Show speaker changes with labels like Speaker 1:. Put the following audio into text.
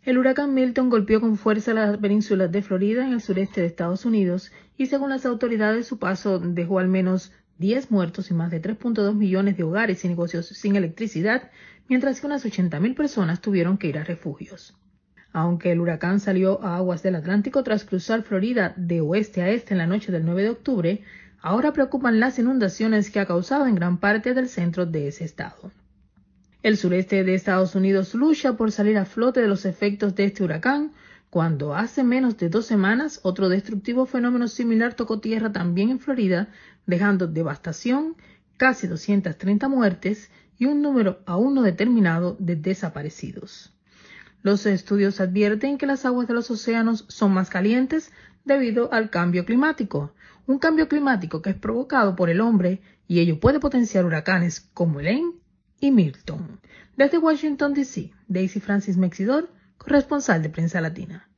Speaker 1: El huracán Milton golpeó con fuerza las penínsulas de Florida en el sureste de Estados Unidos y según las autoridades su paso dejó al menos 10 muertos y más de 3.2 millones de hogares y negocios sin electricidad, mientras que unas 80.000 personas tuvieron que ir a refugios. Aunque el huracán salió a aguas del Atlántico tras cruzar Florida de oeste a este en la noche del 9 de octubre, ahora preocupan las inundaciones que ha causado en gran parte del centro de ese estado. El sureste de Estados Unidos lucha por salir a flote de los efectos de este huracán, cuando hace menos de 2 semanas otro destructivo fenómeno similar tocó tierra también en Florida, dejando devastación, casi 230 muertes y un número aún no determinado de desaparecidos. Los estudios advierten que las aguas de los océanos son más calientes debido al cambio climático, un cambio climático que es provocado por el hombre y ello puede potenciar huracanes como Helene y Milton. Desde Washington, D.C., Daisy Francis Mexidor, corresponsal de Prensa Latina.